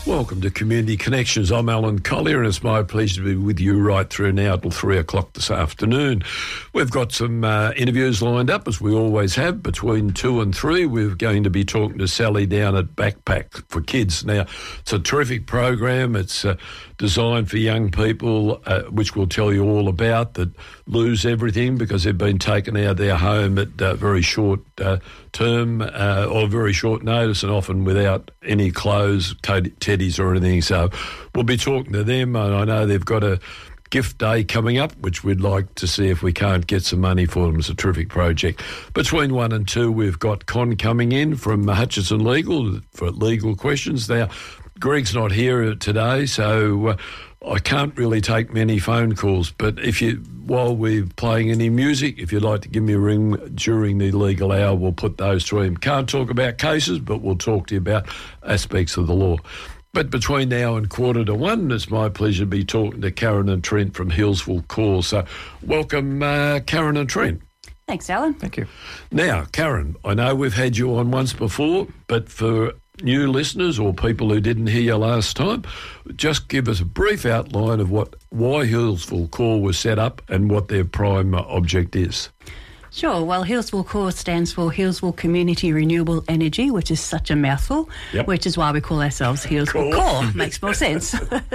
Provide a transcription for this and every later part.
Welcome to Community Connections. I'm Alan Collier, and it's my pleasure to be with you right through now till 3 o'clock this afternoon. We've got some interviews lined up, as we always have, between 2 and 3. We're going to be talking to Sally down at Backpack for Kids. Now, it's a terrific program. It's designed for young people, which we'll tell you all about, that lose everything because they've been taken out of their home at very short term or very short notice, and often without any clothes, teddies or anything. So we'll be talking to them, and I know they've got a gift day coming up, which we'd like to see if we can't get some money for them. It's a terrific project. Between 1 and 2, we've got Con coming in from Hutchison Legal for legal questions. Now, Greg's not here today, so I can't really take many phone calls, but while we're playing any music, if you'd like to give me a ring during the legal hour, we'll put those to him. Can't talk about cases, but we'll talk to you about aspects of the law. But between now and 1:45, it's my pleasure to be talking to Karen and Trent from Healesville Core. So welcome, Karen and Trent. Thanks, Alan. Thank you. Now, Karen, I know we've had you on once before, but for new listeners or people who didn't hear you last time, just give us a brief outline of why Healesville Core was set up and what their prime object is. Sure. Well, Healesville Core stands for Healesville Community Renewable Energy, which is such a mouthful, which is why we call ourselves Healesville Core. Makes more sense.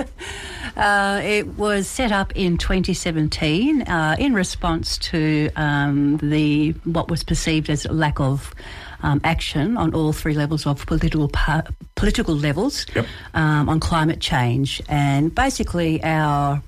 It was set up in 2017 in response to what was perceived as lack of action on all three levels of political levels on climate change. And basically our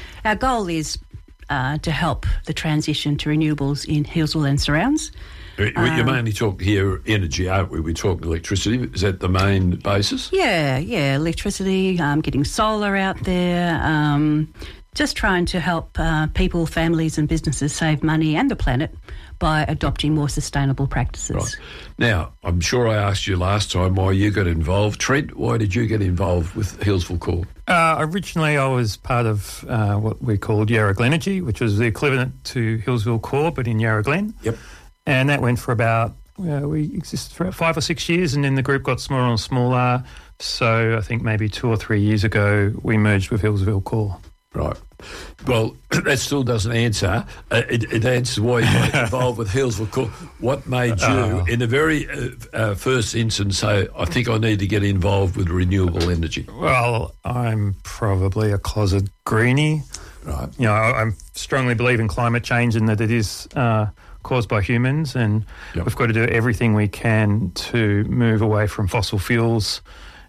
goal is to help the transition to renewables in Healesville and surrounds. You mainly talk here energy, aren't we? We talk electricity. Is that the main basis? Yeah, electricity, getting solar out there, just trying to help people, families and businesses save money and the planet by adopting more sustainable practices. Right. Now, I'm sure I asked you last time why you got involved. Trent, why did you get involved with Healesville Core? Originally, I was part of what we called Yarra Glenergy, which was the equivalent to Healesville Core, but in Yarra Glen. Yep. And that went for about, we existed for 5 or 6 years, and then the group got smaller and smaller. So I think maybe 2 or 3 years ago, we merged with Healesville Core. Right. Well, that still doesn't answer. It answers why you got involved with Healesville Core. What made you, in the very first instance, say, I think I need to get involved with renewable energy? Well, I'm probably a closet greenie. Right. You know, I strongly believe in climate change and that it is caused by humans, and we've got to do everything we can to move away from fossil fuels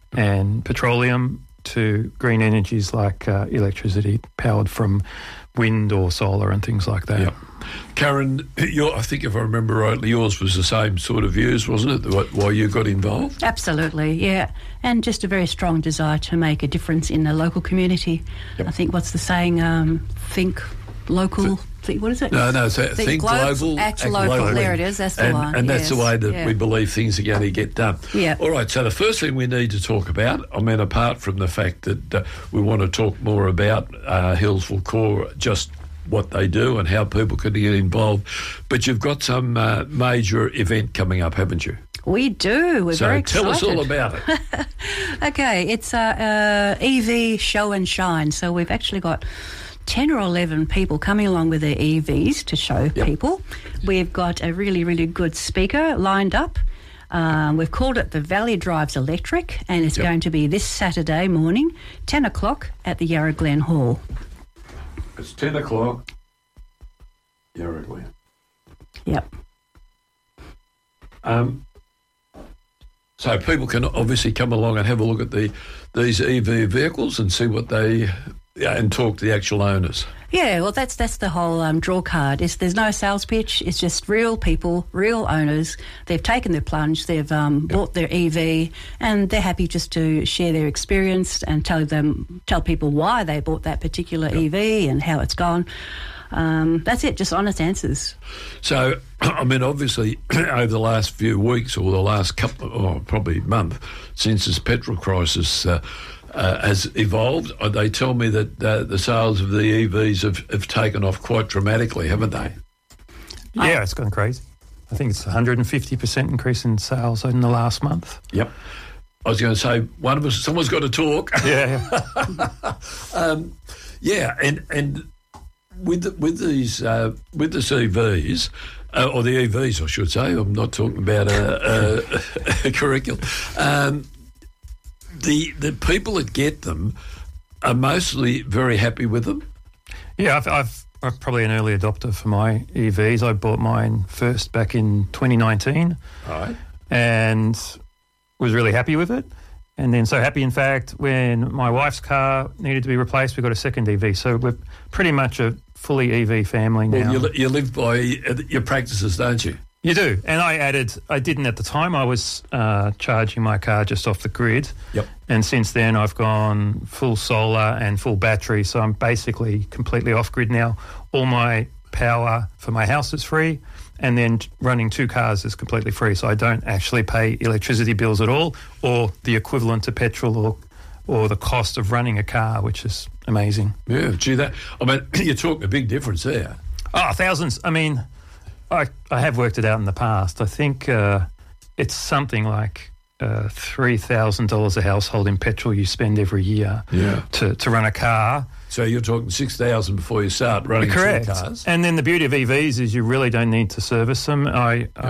and petroleum to green energies like electricity powered from wind or solar and things like that. Yep. Karen, I think if I remember rightly, yours was the same sort of views, wasn't it, why you got involved? Absolutely, yeah. And just a very strong desire to make a difference in the local community. Yep. I think what's the saying, think local... What is it? No. Think global, act local. There it is. That's the one. And that's the way that we believe things are going to get done. Yeah. All right. So the first thing we need to talk about, I mean, apart from the fact that we want to talk more about Healesville Core, just what they do and how people can get involved, but you've got some major event coming up, haven't you? We do. We're very excited. So tell us all about it. Okay. It's EV Show and Shine. So we've actually got 10 or 11 people coming along with their EVs to show people. We've got a really, really good speaker lined up. We've called it the Valley Drives Electric, and it's going to be this Saturday morning, 10 o'clock at the Yarra Glen Hall. It's 10 o'clock, Yarra Glen. Yep. So people can obviously come along and have a look at these EV vehicles and see what they... and talk to the actual owners. Yeah, well, that's the whole draw card. There's no sales pitch. It's just real people, real owners. They've taken their plunge. They've bought their EV, and they're happy just to share their experience and tell people why they bought that particular EV and how it's gone. That's it, just honest answers. So, I mean, obviously, over the last few weeks or the last probably month, since this petrol crisis has evolved, they tell me that the sales of the EVs have taken off quite dramatically, haven't they? Yeah, it's gone crazy. I think it's 150% increase in sales in the last month. Yep. I was going to say someone's got to talk. Yeah. And with the EVs. Or the EVs, I should say. I'm not talking about a curriculum. The people that get them are mostly very happy with them. Yeah, I'm probably an early adopter for my EVs. I bought mine first back in 2019. Right. And was really happy with it. And then so happy, in fact, when my wife's car needed to be replaced, we got a second EV. So we're pretty much a fully EV family now. Well, you live by your practices, don't you? You do. And I didn't at the time. I was charging my car just off the grid. Yep. And since then I've gone full solar and full battery. So I'm basically completely off grid now. All my power for my house is free. And then running 2 cars is completely free. So I don't actually pay electricity bills at all, or the equivalent to petrol or the cost of running a car, which is amazing. Yeah, gee, you're talking a big difference there. Oh, thousands. I mean, I have worked it out in the past. I think it's something like $3,000 a household in petrol you spend every year to run a car. So you're talking $6,000 before you start running 2 cars. And then the beauty of EVs is you really don't need to service them. My 2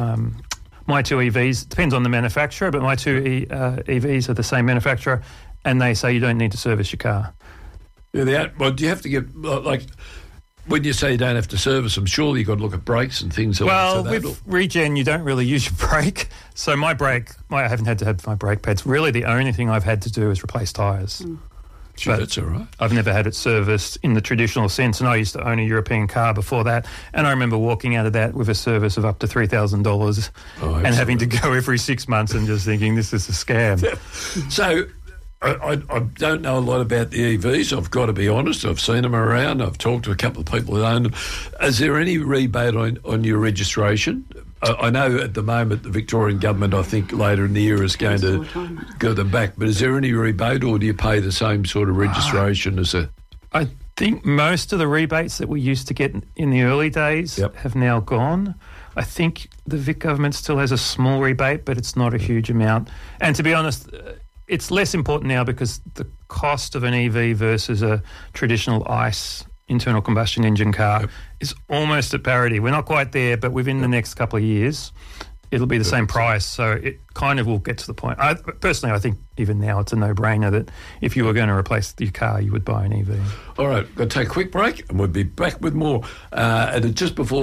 EVs, depends on the manufacturer, but my 2 EVs are the same manufacturer, and they say you don't need to service your car. Yeah, well, do you have to get, like, when you say you don't have to service them, surely you've got to look at brakes and things like that. Well, with regen, you don't really use your brake. So I haven't had to have my brake pads. Really, the only thing I've had to do is replace tyres. Gee, that's all right. I've never had it serviced in the traditional sense, and I used to own a European car before that, and I remember walking out of that with a service of up to $3,000 and having to go every 6 months and just thinking, this is a scam. So I don't know a lot about the EVs, I've got to be honest. I've seen them around. I've talked to a couple of people that own them. Is there any rebate on your registration? I know at the moment the Victorian government, I think later in the year, is going to go them back. But is there any rebate, or do you pay the same sort of registration as a... I think most of the rebates that we used to get in the early days have now gone. I think the Vic government still has a small rebate, but it's not a huge amount. And to be honest, it's less important now because the cost of an EV versus a traditional ICE internal combustion engine car is almost at parity. We're not quite there, but within the next couple of years, it'll be the same price. So it kind of will get to the point. Personally, I think even now it's a no-brainer that if you were going to replace your car, you would buy an EV. All right, we're going to take a quick break and we'll be back with more. And just before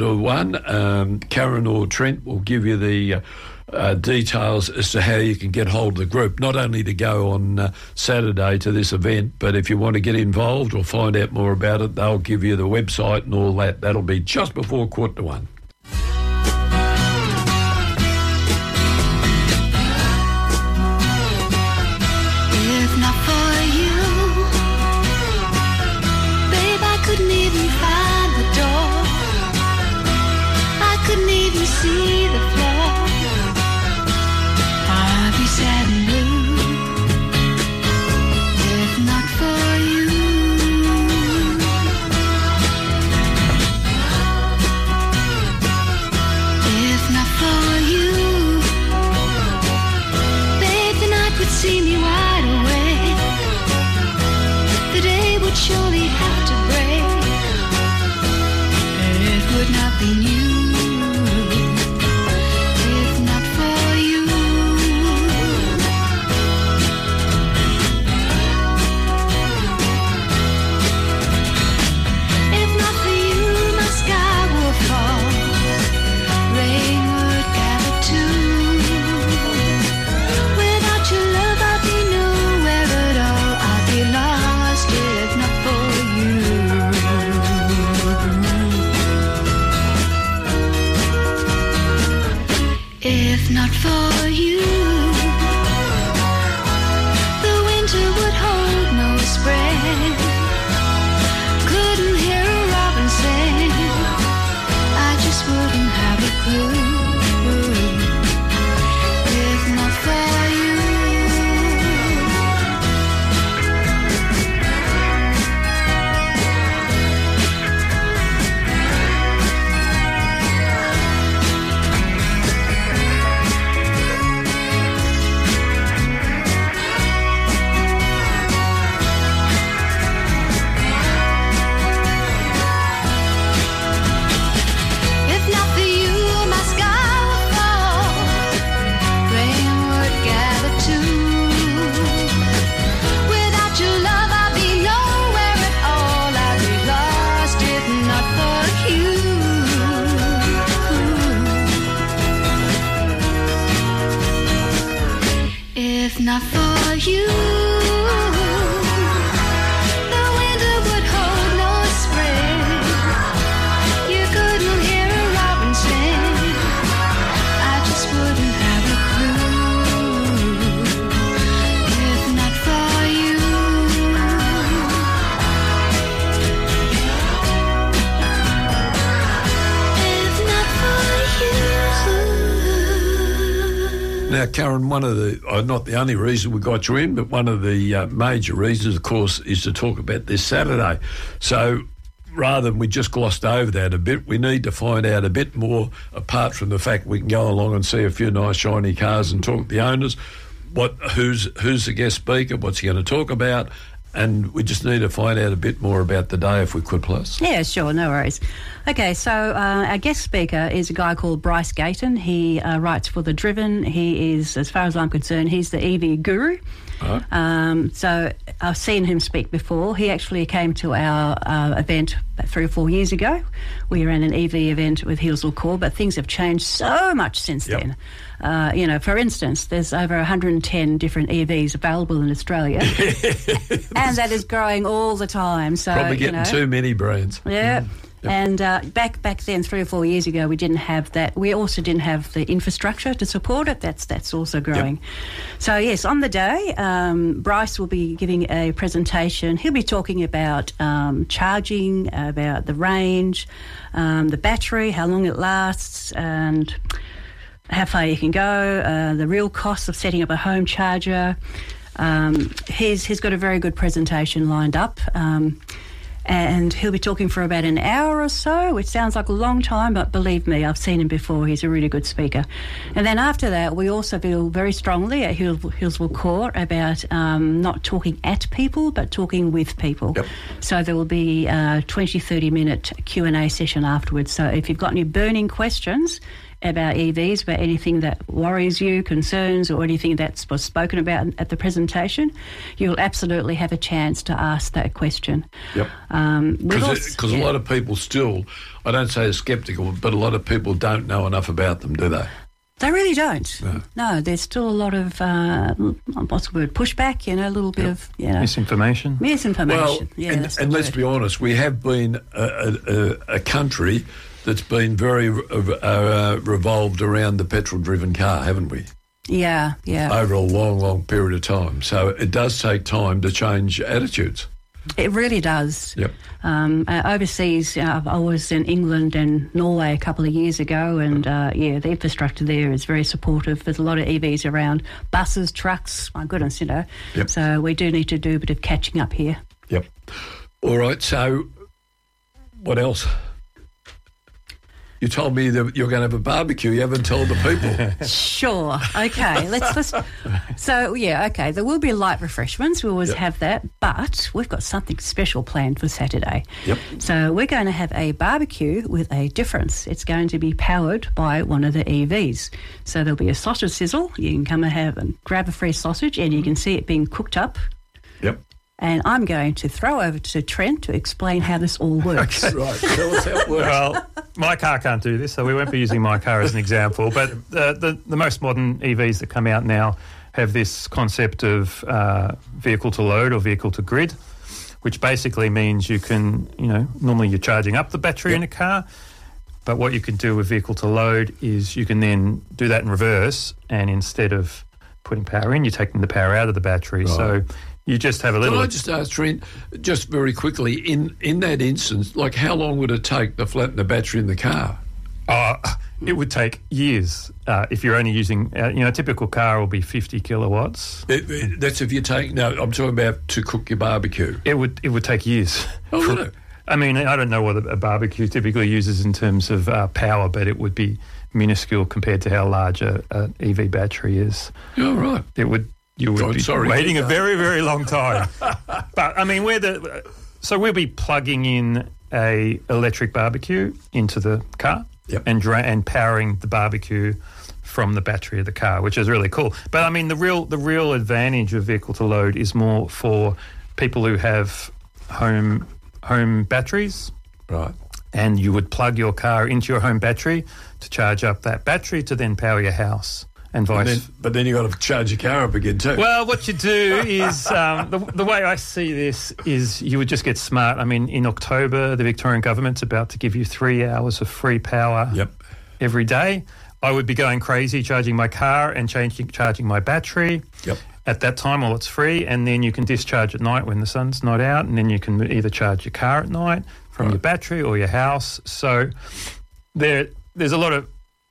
1:45, Karen or Trent will give you the details as to how you can get hold of the group, not only to go on Saturday to this event, but if you want to get involved or find out more about it, they'll give you the website and all that. That'll be just before 1:45. If not for you, babe, I couldn't even find the door. I couldn't even see the floor. I'd be sad and blue if not for you. Now, Karen, one of the, not the only reason we got you in, but one of the major reasons, of course, is to talk about this Saturday. So rather than we just glossed over that a bit, we need to find out a bit more, apart from the fact we can go along and see a few nice shiny cars and talk to the owners. Who's the guest speaker? What's he going to talk about? And we just need to find out a bit more about the day, if we could, please. Yeah, sure, no worries. Okay, so our guest speaker is a guy called Bryce Gayton. He writes for The Driven. He is, as far as I'm concerned, he's the EV guru. Right. So I've seen him speak before. He actually came to our event about 3 or 4 years ago. We ran an EV event with Healesville Core, but things have changed so much since then. For instance, there's over 110 different EVs available in Australia, and that is growing all the time. So probably getting too many brands. Yeah. Yep. And back then, 3 or 4 years ago, we didn't have that. We also didn't have the infrastructure to support it. That's also growing. Yep. So, yes, on the day, Bryce will be giving a presentation. He'll be talking about charging, about the range, the battery, how long it lasts, and how far you can go, the real costs of setting up a home charger. He's got a very good presentation lined up. And he'll be talking for about an hour or so, which sounds like a long time, but believe me, I've seen him before. He's a really good speaker. And then after that, we also feel very strongly at Healesville Core about not talking at people, but talking with people. Yep. So there will be a 20, 30-minute Q&A session afterwards. So if you've got any burning questions about EVs, about anything that worries you, concerns, or anything that was spoken about at the presentation, you'll absolutely have a chance to ask that question. Yep. Because a lot of people still, I don't say are sceptical, but a lot of people don't know enough about them, do they? They really don't. No, there's still a lot of, what's the word, pushback, a little bit of, Misinformation. Well, and let's be honest, we have been a country that's been very revolved around the petrol-driven car, haven't we? Yeah. Over a long, long period of time. So it does take time to change attitudes. It really does. Yep. Overseas, I was in England and Norway a couple of years ago, and the infrastructure there is very supportive. There's a lot of EVs around, buses, trucks, my goodness, Yep. So we do need to do a bit of catching up here. Yep. All right, so what else? You told me that you're going to have a barbecue. You haven't told the people. Sure. Okay. Let's. So okay. There will be light refreshments. We always have that, but we've got something special planned for Saturday. Yep. So we're going to have a barbecue with a difference. It's going to be powered by one of the EVs. So there'll be a sausage sizzle. You can come and grab a free sausage, and you can see it being cooked up. Yep. And I'm going to throw over to Trent to explain how this all works. Okay, right. Tell us how it works. Well, my car can't do this, so we won't be using my car as an example. But the most modern EVs that come out now have this concept of vehicle to load or vehicle to grid, which basically means you can, normally you're charging up the battery in a car, but what you can do with vehicle to load is you can then do that in reverse, and instead of putting power in, you're taking the power out of the battery. Right. So you just have a little... Can I just ask, Trent, just very quickly, in that instance, like how long would it take to flatten the battery in the car? It would take years if you're only using... a typical car will be 50 kilowatts. That's if you're taking... No, I'm talking about to cook your barbecue. It would take years. Oh, really? I mean, I don't know what a barbecue typically uses in terms of power, but it would be minuscule compared to how large a EV battery is. Oh, right. You would be waiting a very, very long time. But, I mean, we'll be plugging in a electric barbecue into the car and powering the barbecue from the battery of the car, which is really cool. But, I mean, the real advantage of vehicle to load is more for people who have home batteries. Right. And you would plug your car into your home battery to charge up that battery to then power your house. But then you've got to charge your car up again too. Well, what you do is, the way I see this is you would just get smart. I mean, in October, the Victorian government's about to give you 3 hours of free power every day. I would be going crazy charging my car and charging my battery. Yep. At that time, it's free, and then you can discharge at night when the sun's not out, and then you can either charge your car at night from your battery or your house. So there's a lot of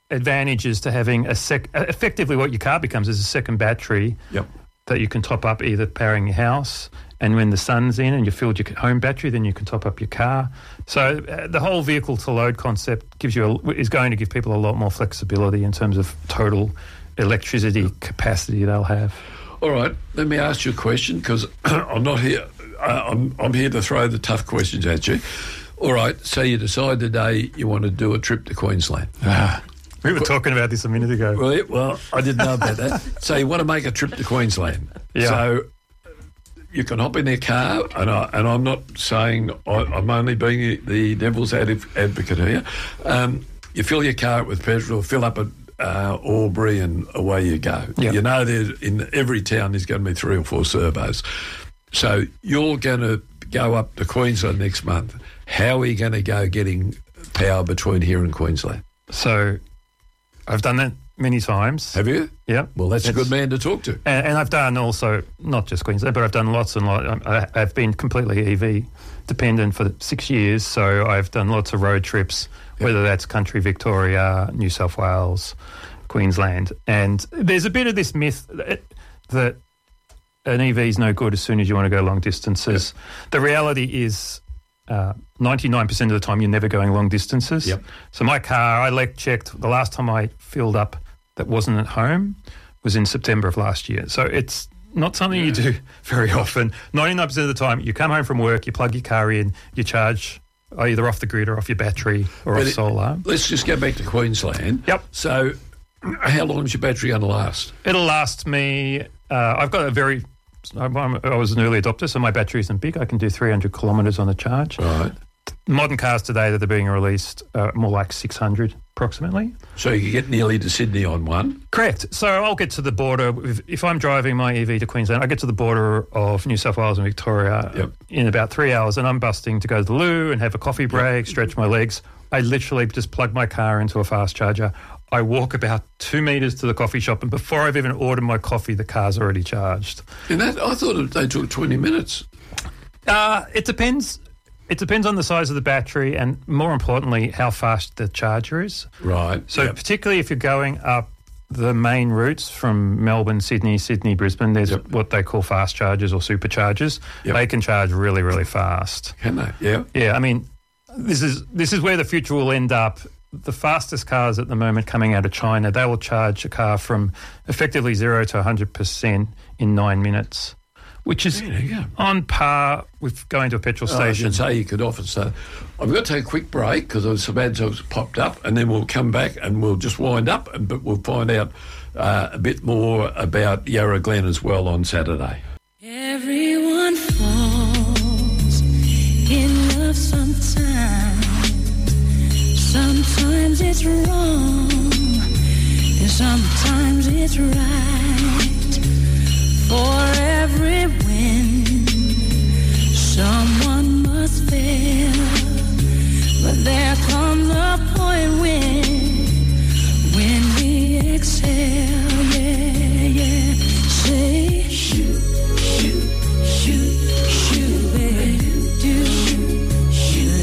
advantages to having effectively what your car becomes is a second battery that you can top up, either powering your house, and when the sun's in and you filled your home battery, then you can top up your car. So the whole vehicle-to-load concept is going to give people a lot more flexibility in terms of total electricity capacity they'll have. All right, let me ask you a question, because I'm not here. I'm here to throw the tough questions at you. All right, so you decide today you want to do a trip to Queensland. We were talking about this a minute ago. Right, well, I didn't know about that. So you want to make a trip to Queensland. Yeah. So you can hop in their car, and I'm not saying I'm only being the devil's advocate here. You fill your car up with petrol, fill up at Albury, and away you go. Yep. You know, in every town there's going to be 3 or 4 servos. So you're going to go up to Queensland next month. How are you going to go getting power between here and Queensland? So I've done that many times. Have you? Yeah. Well, that's a good man to talk to. And I've done also, not just Queensland, but I've done lots and lots. I've been completely EV dependent for 6 years, so I've done lots of road trips, whether that's country Victoria, New South Wales, Queensland. And there's a bit of this myth that an EV is no good as soon as you want to go long distances. Yep. The reality is 99% of the time you're never going long distances. Yep. So my car, I checked, the last time I filled up that wasn't at home was in September of last year. So it's not something you do very often. 99% of the time you come home from work, you plug your car in, you charge either off the grid or off your battery or off solar. Let's just go back to Queensland. Yep. So how long is your battery going to last? It'll last me, I've got I was an early adopter, so my battery isn't big. I can do 300 kilometres on a charge. Right. Modern cars today that are being released are more like 600 approximately. So you can get nearly to Sydney on one? Correct. So I'll get to the border. If I'm driving my EV to Queensland, I get to the border of New South Wales and Victoria in about 3 hours, and I'm busting to go to the loo and have a coffee break, stretch my legs. I literally just plug my car into a fast charger. I walk about 2 metres to the coffee shop, and before I've even ordered my coffee, the car's already charged. And I thought they took 20 minutes. It depends. It depends on the size of the battery and, more importantly, how fast the charger is. Right. So particularly if you're going up the main routes from Melbourne, Sydney, Brisbane, there's what they call fast chargers or superchargers. They can charge really, really fast. Can they? Yeah. Yeah, I mean, this is where the future will end up. The fastest cars at the moment coming out of China, they will charge a car from effectively 0 to 100% in 9 minutes, which is on par with going to a petrol station. I should say you could often say, I'm going to take a quick break because some ads have popped up, and then we'll come back and we'll just wind up, but we'll find out a bit more about Yarra Glen as well on Saturday. Everyone falls in love sometimes. Sometimes it's wrong, and sometimes it's right. For every win, someone must fail. But there comes a point when we exhale, say, shoot, shoot, shoot, shoot, baby, do, shoot,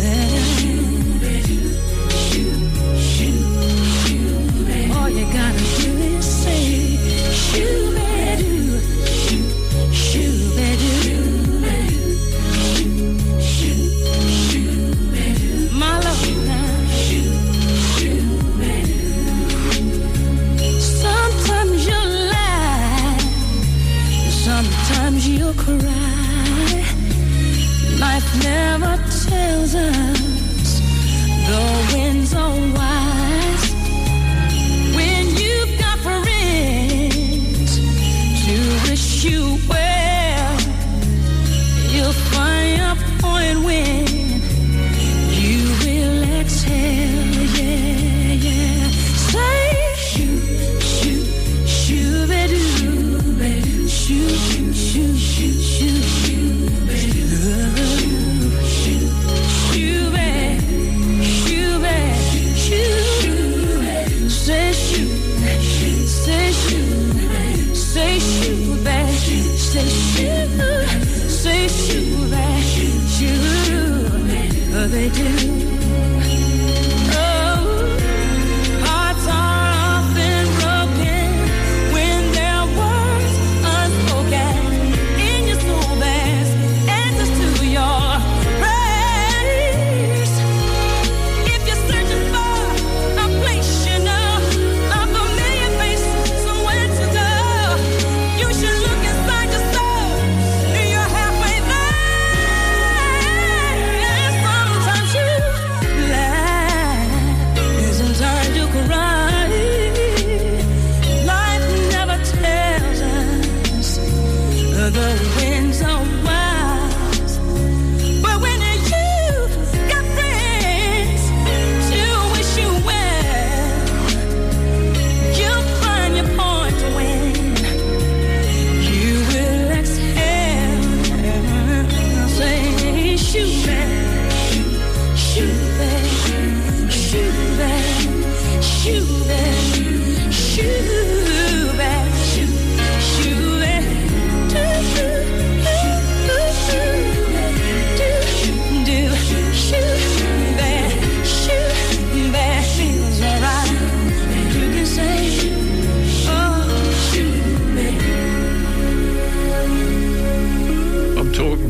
all you gotta do is say, shoot, baby, shoot, baby, my love now. Sometimes you'll lie, sometimes you'll cry. Life never tells us the winds are wise. When you've got friends to wish you well, you'll find a point when you will exhale, say, shoot, shoot, shoot, baby, shoot, shoot, shoot, shoot, shoot, baby, shoot, shoot, baby, shoot, baby, shoot, say, shoot, say, shoot, say, shoot, baby, say, shoot, say, shoot, baby, shoot, they do. Oh, hearts are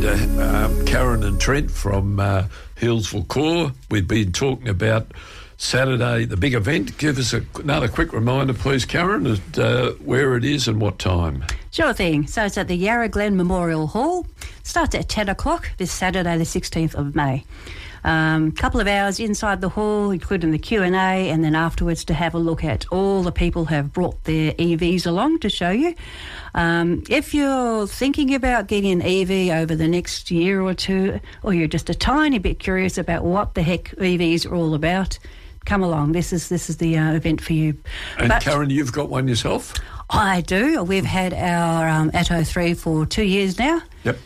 Karen and Trent from Healesville Core. We've been talking about Saturday, the big event. Give us another quick reminder, please, Karen, where it is and what time. Sure thing. So it's at the Yarra Glen Memorial Hall. Starts at 10 o'clock this Saturday, the 16th of May. Couple of hours inside the hall, including the Q&A, and then afterwards to have a look at all the people who have brought their EVs along to show you. If you're thinking about getting an EV over the next year or two, or you're just a tiny bit curious about what the heck EVs are all about, come along. This is the event for you. And Karen, you've got one yourself? I do. We've had our Atto 3 for 2 years now. Yep.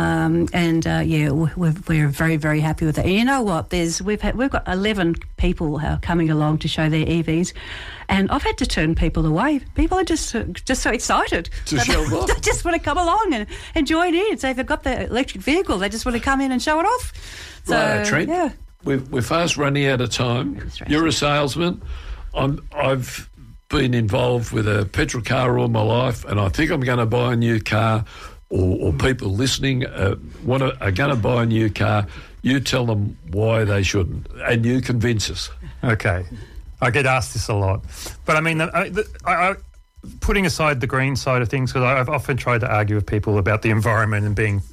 We're very, very happy with it. And you know what? We've got 11 people coming along to show their EVs, and I've had to turn people away. People are just so excited. To show off. They just want to come along and join in. So if they've got the electric vehicle, they just want to come in and show it off. So, right, Trent. Yeah. We're fast running out of time. Right. You're a salesman. I've been involved with a petrol car all my life, and I think I'm going to buy a new car. Or people listening are going to buy a new car. You tell them why they shouldn't, and you convince us. Okay. I get asked this a lot. But I mean, putting aside the green side of things, because I've often tried to argue with people about the environment and being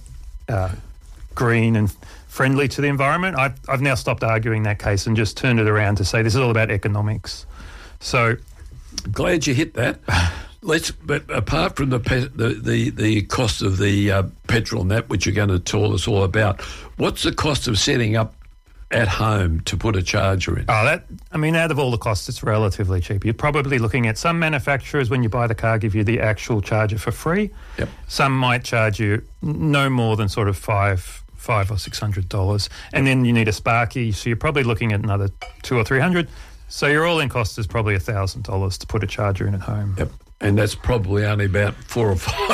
green and friendly to the environment. I've now stopped arguing that case and just turned it around to say this is all about economics. Glad you hit that. But apart from the cost of the petrol and that, which you're going to tell us all about, what's the cost of setting up at home to put a charger in? Out of all the costs, it's relatively cheap. You're probably looking at some manufacturers, when you buy the car, give you the actual charger for free. Yep. Some might charge you no more than sort of $500 or $600, and then you need a Sparky, so you're probably looking at another $200 or $300. So your all-in cost is probably $1,000 to put a charger in at home. Yep. And that's probably only about 4 or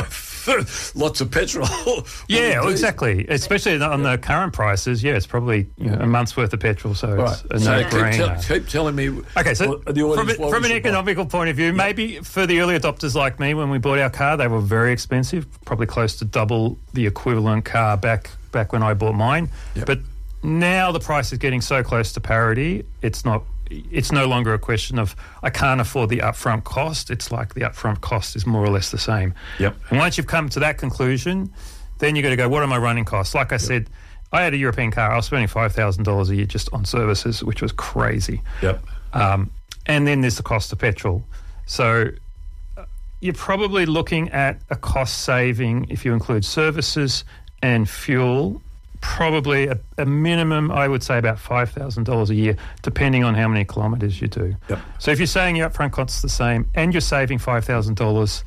5 lots of petrol. Yeah, exactly. Especially on the current prices, it's probably a month's worth of petrol, so it's a no-brainer. Keep telling me. Okay, so from an economical point of view, maybe for the early adopters like me, when we bought our car, they were very expensive, probably close to double the equivalent car back when I bought mine. Yep. But now the price is getting so close to parity, it's no longer a question of I can't afford the upfront cost. It's like the upfront cost is more or less the same. Yep. And once you've come to that conclusion, then you've got to go, what are my running costs? Like I said, I had a European car. I was spending $5,000 a year just on services, which was crazy. Yep. And then there's the cost of petrol. So you're probably looking at a cost saving, if you include services and fuel, probably a minimum, I would say, about $5,000 a year, depending on how many kilometres you do. Yep. So if you're saying your upfront cost is the same and you're saving $5,000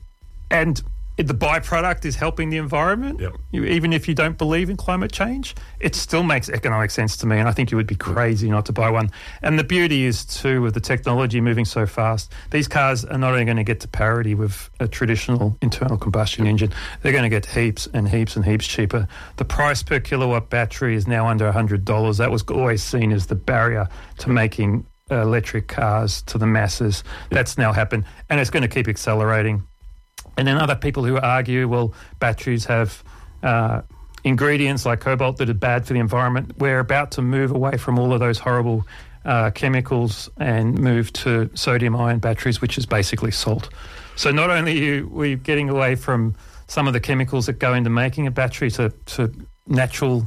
and the byproduct is helping the environment, even if you don't believe in climate change, it still makes economic sense to me, and I think you would be crazy not to buy one. And the beauty is, too, with the technology moving so fast, these cars are not only going to get to parity with a traditional internal combustion engine, they're going to get heaps and heaps and heaps cheaper. The price per kilowatt battery is now under $100. That was always seen as the barrier to making electric cars to the masses. That's now happened, and it's going to keep accelerating. And then other people who argue, well, batteries have ingredients like cobalt that are bad for the environment. We're about to move away from all of those horrible chemicals and move to sodium-ion batteries, which is basically salt. So not only are we getting away from some of the chemicals that go into making a battery to natural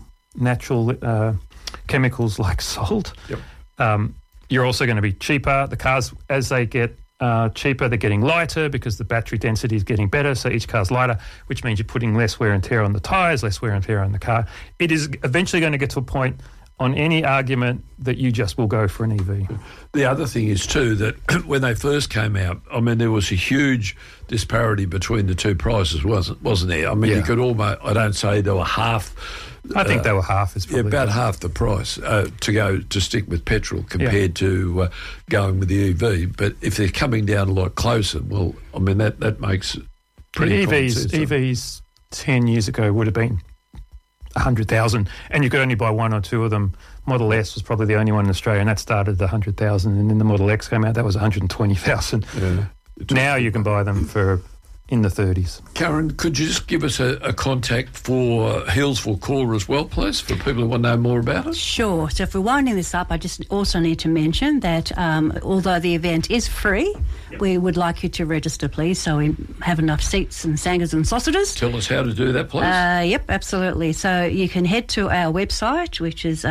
chemicals like salt, you're also going to be cheaper. The cars, as they get cheaper, they're getting lighter because the battery density is getting better, so each car's lighter, which means you're putting less wear and tear on the tyres, less wear and tear on the car. It is eventually going to get to a point on any argument that you just will go for an EV. The other thing is too that when they first came out, I mean, there was a huge disparity between the two prices, wasn't there? I mean, you could almost, I don't say they were half. I think they were half. Is probably about half the price to stick with petrol compared to going with the EV. But if they're coming down a lot closer, well, I mean, that makes pretty common sense. EVs 10 years ago would have been 100,000, and you could only buy one or two of them. Model S was probably the only one in Australia, and that started at 100,000, and then the Model X came out, that was 120,000. Yeah. Now you can buy them for in the 30s. Karen, could you just give us a contact for Healesville Core as well, please, for people who want to know more about it? Sure. So if we're winding this up, I just also need to mention that although the event is free, we would like you to register, please, so we have enough seats and sangers and sausages. Tell us how to do that, please. Yep, absolutely. So you can head to our website, which is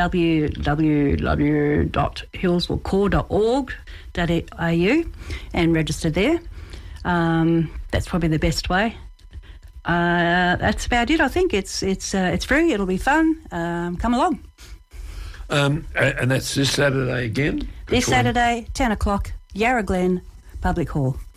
www.hillsvillecore.org.au and register there. That's probably the best way. That's about it. I think it's free. It'll be fun. Come along. And that's this Saturday again? This Saturday, 10 o'clock, Yarra Glen Public Hall.